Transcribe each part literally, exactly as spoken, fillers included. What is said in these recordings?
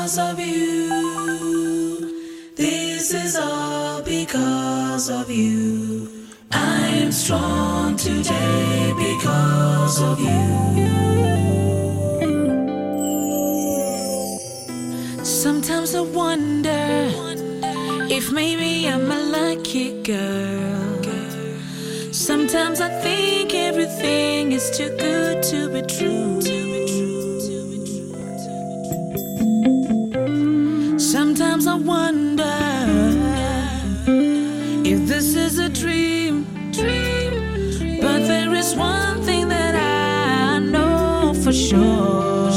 because of you. This is all because of you. I am strong today because of you. Sometimes I wonder if maybe I'm a lucky girl. Sometimes I think everything is too good to be true. Sometimes I wonder if this is a dream. But there is one thing that I know for sure.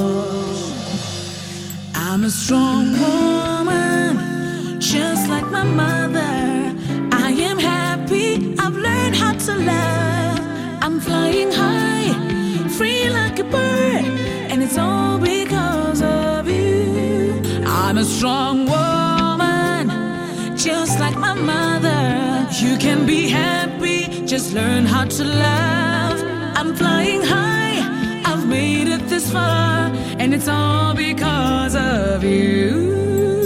I'm a strong woman, just like my mother. I am happy, I've learned how to love. I'm flying high, free like a bird, and it's all because of you. I'm a strong woman, just like my mother. You can be happy, just learn how to love. I'm flying high, I've made it this far, and it's all because of you.